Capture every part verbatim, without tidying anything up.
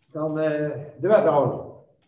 Dan uh, de wethouder.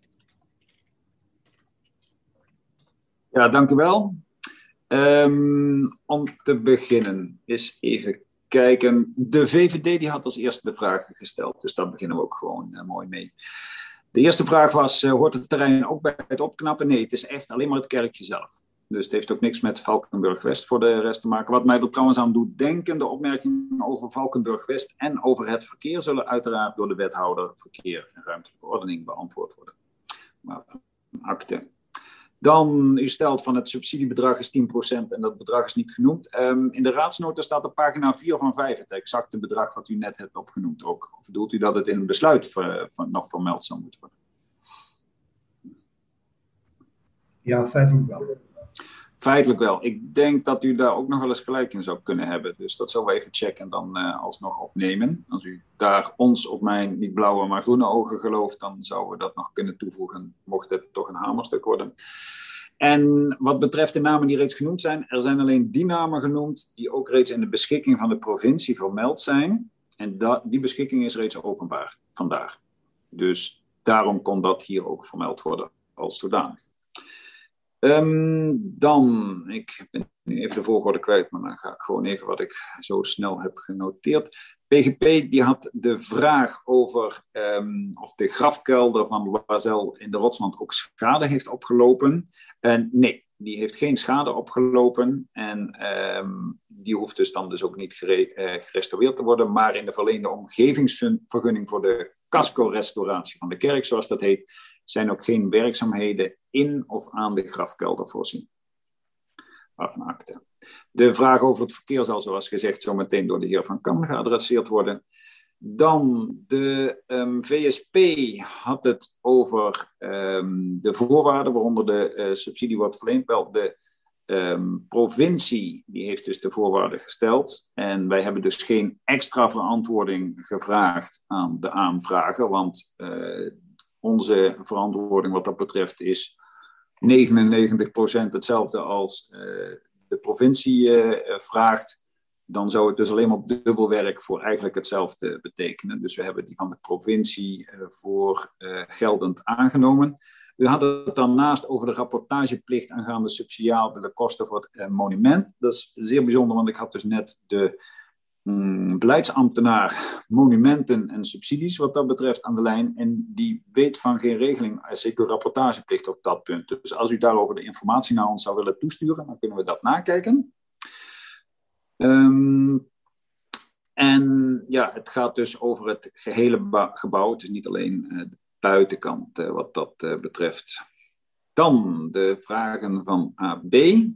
Ja, dank u wel. Um, om te beginnen, eens even kijken. De V V D die had als eerste de vragen gesteld, dus daar beginnen we ook gewoon uh, mooi mee. De eerste vraag was, uh, hoort het terrein ook bij het opknappen? Nee, het is echt alleen maar het kerkje zelf. Dus het heeft ook niks met Valkenburg-West voor de rest te maken. Wat mij er trouwens aan doet denken, de opmerkingen over Valkenburg-West en over het verkeer zullen uiteraard door de wethouder verkeer en ruimtelijke ordening beantwoord worden. Maar akte. Dan, u stelt van het subsidiebedrag is tien procent en dat bedrag is niet genoemd. Um, in de raadsnota staat op pagina vier van vijf het exacte bedrag wat u net hebt opgenoemd ook. Of bedoelt u dat het in een besluit voor, voor, nog vermeld zou moeten worden? Ja, feitelijk wel. Feitelijk wel. Ik denk dat u daar ook nog wel eens gelijk in zou kunnen hebben. Dus dat zullen we even checken en dan uh, alsnog opnemen. Als u daar ons op mijn niet blauwe maar groene ogen gelooft, dan zouden we dat nog kunnen toevoegen, mocht het toch een hamerstuk worden. En wat betreft de namen die reeds genoemd zijn, er zijn alleen die namen genoemd die ook reeds in de beschikking van de provincie vermeld zijn. En dat, die beschikking is reeds openbaar vandaag. Dus daarom kon dat hier ook vermeld worden als zodanig. Um, dan, ik ben nu even de volgorde kwijt, maar dan ga ik gewoon even wat ik zo snel heb genoteerd. P G P die had de vraag over um, of de grafkelder van Loisel in de Rotswand ook schade heeft opgelopen. En nee, die heeft geen schade opgelopen en um, die hoeft dus dan dus ook niet gere- uh, gerestaureerd te worden, maar in de verleende omgevingsvergunning voor de casco-restauratie van de kerk, zoals dat heet, zijn ook geen werkzaamheden in of aan de grafkelder voorzien. Waarvan akte. De vraag over het verkeer zal, zoals gezegd, zo meteen door de heer Van Kam geadresseerd worden. Dan de um, V S P had het over um, de voorwaarden waaronder de uh, subsidie wordt verleend. Wel, de um, provincie die heeft dus de voorwaarden gesteld. En wij hebben dus geen extra verantwoording gevraagd aan de aanvrager, want uh, onze verantwoording wat dat betreft is negenennegentig procent hetzelfde als uh, de provincie uh, vraagt. Dan zou het dus alleen maar op dubbelwerk voor eigenlijk hetzelfde betekenen. Dus we hebben die van de provincie uh, voor uh, geldend aangenomen. U had het daarnaast over de rapportageplicht aangaande subsidiabele kosten voor het uh, monument. Dat is zeer bijzonder, want ik had dus net de um, beleidsambtenaar monumenten en subsidies wat dat betreft aan de lijn. En die weet van geen regeling, zeker rapportageplicht op dat punt. Dus als u daarover de informatie naar ons zou willen toesturen, dan kunnen we dat nakijken. Um, en ja, het gaat dus over het gehele ba- gebouw. Het is niet alleen uh, de buitenkant uh, wat dat uh, betreft. Dan de vragen van A B.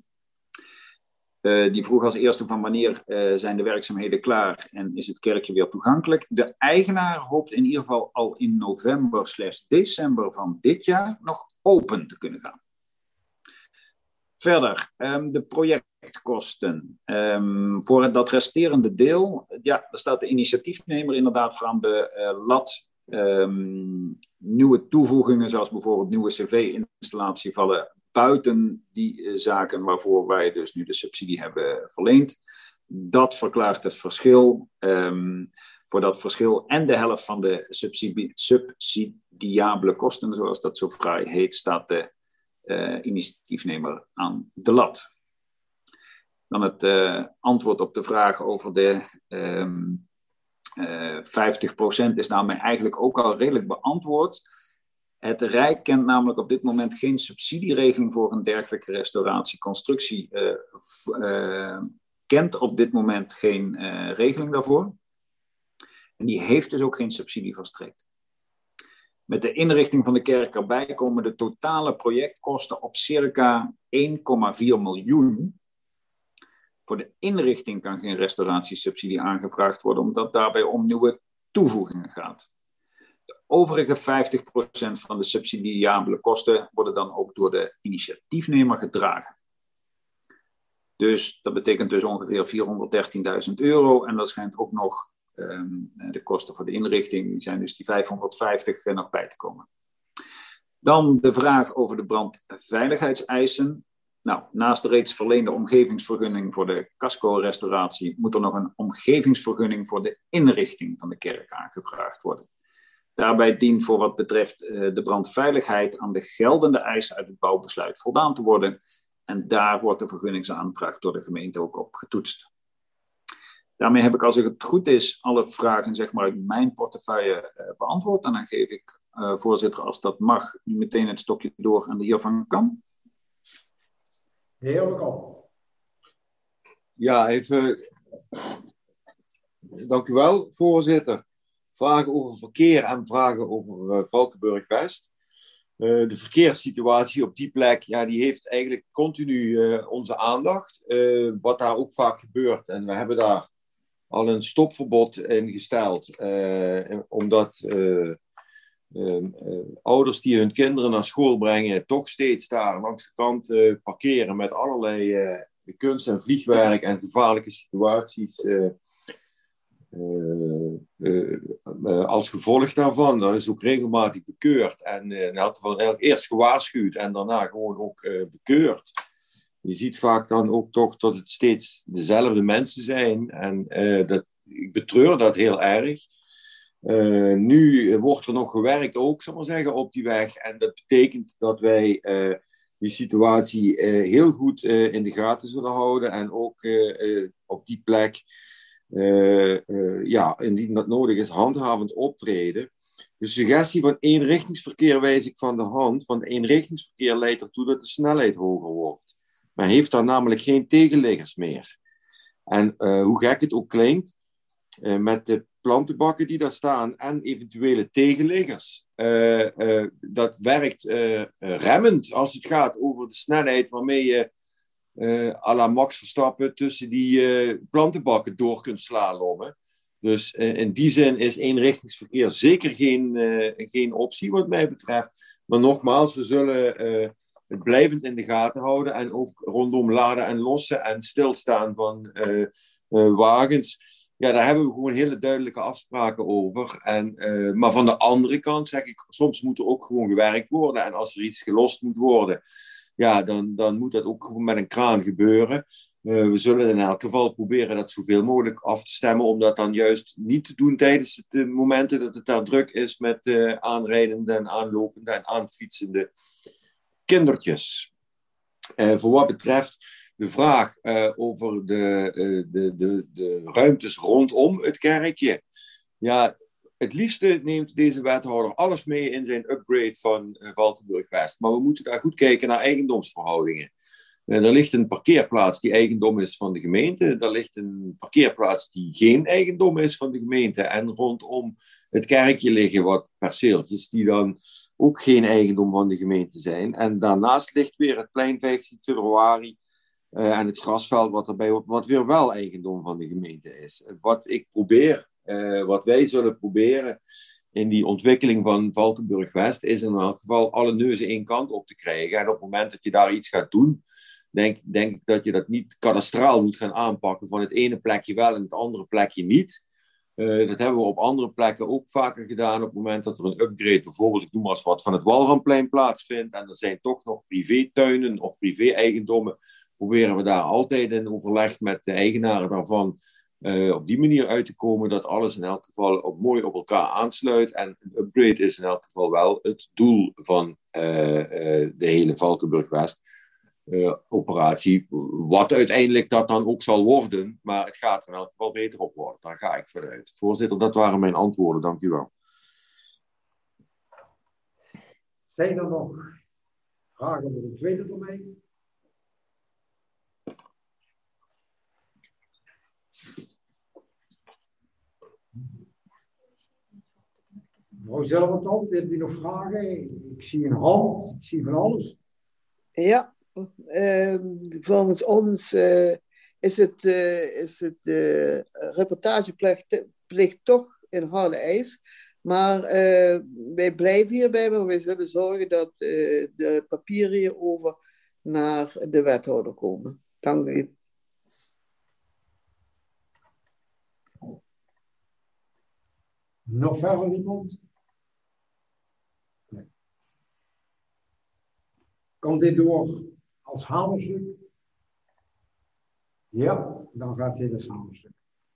Uh, die vroeg als eerste van wanneer uh, zijn de werkzaamheden klaar en is het kerkje weer toegankelijk. De eigenaar hoopt in ieder geval al in november slash december van dit jaar nog open te kunnen gaan. Verder, um, de projectkosten. Um, voor dat resterende deel, ja, daar staat de initiatiefnemer inderdaad voor aan de uh, lat. Um, nieuwe toevoegingen, zoals bijvoorbeeld nieuwe cv-installatie, vallen buiten die uh, zaken waarvoor wij dus nu de subsidie hebben verleend. Dat verklaart het verschil. Um, voor dat verschil en de helft van de subsidie, subsidiabele kosten, zoals dat zo fraai heet, staat de Uh, initiatiefnemer aan de lat. Dan het uh, antwoord op de vraag over de um, uh, vijftig procent is daarmee eigenlijk ook al redelijk beantwoord. Het Rijk kent namelijk op dit moment geen subsidieregeling voor een dergelijke restauratie. Constructie uh, v- uh, kent op dit moment geen uh, regeling daarvoor. En die heeft dus ook geen subsidie verstrekt. Met de inrichting van de kerk erbij komen de totale projectkosten op circa één komma vier miljoen. Voor de inrichting kan geen restauratiesubsidie aangevraagd worden, omdat daarbij om nieuwe toevoegingen gaat. De overige vijftig procent van de subsidiabele kosten worden dan ook door de initiatiefnemer gedragen. Dus dat betekent dus ongeveer vierhonderddertienduizend euro en dat schijnt ook nog Um, de kosten voor de inrichting, die zijn dus die vijfhonderdvijftig uh, nog bij te komen. Dan de vraag over de brandveiligheidseisen. Nou, naast de reeds verleende omgevingsvergunning voor de casco-restauratie moet er nog een omgevingsvergunning voor de inrichting van de kerk aangevraagd worden. Daarbij dient voor wat betreft uh, de brandveiligheid aan de geldende eisen uit het bouwbesluit voldaan te worden. En daar wordt de vergunningsaanvraag door de gemeente ook op getoetst. Daarmee heb ik, als het goed is, alle vragen zeg maar, uit mijn portefeuille uh, beantwoord. En dan geef ik, uh, voorzitter, als dat mag, nu meteen het stokje door aan de heer Van Kam. De heer Van Kam. Ja, even. Dank u wel, voorzitter. Vragen over verkeer en vragen over uh, Valkenburg-West. Uh, de verkeerssituatie op die plek, ja, die heeft eigenlijk continu uh, onze aandacht. Uh, wat daar ook vaak gebeurt. En we hebben daar al een stopverbod in gesteld. Uh, omdat uh, uh, uh, ouders die hun kinderen naar school brengen, toch steeds daar langs de kant uh, parkeren met allerlei uh, kunst- en vliegwerk en gevaarlijke situaties. Uh, Uh, uh, uh, als gevolg daarvan, dat is ook regelmatig bekeurd en uh, in elk geval eerst gewaarschuwd en daarna gewoon ook uh, bekeurd. Je ziet vaak dan ook toch dat het steeds dezelfde mensen zijn en uh, dat, ik betreur dat heel erg. Uh, nu wordt er nog gewerkt ook, zal ik maar zeggen, op die weg en dat betekent dat wij uh, die situatie uh, heel goed uh, in de gaten zullen houden en ook uh, uh, op die plek Uh, uh, ja, indien dat nodig is, handhavend optreden. De suggestie van eenrichtingsverkeer wijs ik van de hand, want eenrichtingsverkeer leidt ertoe dat de snelheid hoger wordt. Men heeft daar namelijk geen tegenliggers meer. En uh, hoe gek het ook klinkt, uh, met de plantenbakken die daar staan en eventuele tegenliggers, uh, uh, dat werkt uh, uh, remmend als het gaat over de snelheid waarmee je Uh, à la Max Verstappen tussen die uh, plantenbakken door kunt slalommen. Dus uh, in die zin is eenrichtingsverkeer zeker geen, uh, geen optie wat mij betreft. Maar nogmaals, we zullen uh, het blijvend in de gaten houden en ook rondom laden en lossen en stilstaan van uh, uh, wagens. Ja, daar hebben we gewoon hele duidelijke afspraken over. En, uh, maar van de andere kant zeg ik, soms moet er ook gewoon gewerkt worden. En als er iets gelost moet worden, ja, dan, dan moet dat ook gewoon met een kraan gebeuren. Uh, we zullen in elk geval proberen dat zoveel mogelijk af te stemmen, om dat dan juist niet te doen tijdens de momenten dat het daar druk is met uh, aanrijdende en aanlopende en aanfietsende kindertjes. Uh, voor wat betreft de vraag uh, over de, uh, de, de, de ruimtes rondom het kerkje. Ja, het liefste neemt deze wethouder alles mee in zijn upgrade van uh, Valkenburg-West. Maar we moeten daar goed kijken naar eigendomsverhoudingen. Uh, er ligt een parkeerplaats die eigendom is van de gemeente. Er ligt een parkeerplaats die geen eigendom is van de gemeente. En rondom het kerkje liggen wat perceeltjes die dan ook geen eigendom van de gemeente zijn. En daarnaast ligt weer het plein vijftien februari uh, en het grasveld wat, erbij, wat weer wel eigendom van de gemeente is. Wat ik probeer... Uh, wat wij zullen proberen in die ontwikkeling van Valkenburg-West is in elk geval alle neuzen één kant op te krijgen. En op het moment dat je daar iets gaat doen, denk, denk ik dat je dat niet kadastraal moet gaan aanpakken van het ene plekje wel en het andere plekje niet. Uh, dat hebben we op andere plekken ook vaker gedaan op het moment dat er een upgrade, bijvoorbeeld ik noem maar eens wat, van het Walramplein plaatsvindt en er zijn toch nog privétuinen of privé-eigendommen, proberen we daar altijd in overleg met de eigenaren daarvan Uh, op die manier uit te komen dat alles in elk geval op, mooi op elkaar aansluit. En een upgrade is in elk geval wel het doel van uh, uh, de hele Valkenburg-West uh, operatie. Wat uiteindelijk dat dan ook zal worden, maar het gaat er in elk geval beter op worden. Daar ga ik vanuit. Voorzitter, dat waren mijn antwoorden. Dank u wel. Zijn er nog vragen over de tweede termijn? Mevrouw Zelvertand, heeft u nog vragen? Ik zie een hand, ik zie van alles. Ja, uh, volgens ons uh, is het, uh, is het uh, reportageplicht plicht toch in harde eis. Maar uh, wij blijven hierbij, maar wij zullen zorgen dat uh, de papieren hierover naar de wethouder komen. Dank u. Nog verder iemand? Nee. Kan dit door als hamerstuk? Ja, dan gaat dit als hamerstuk.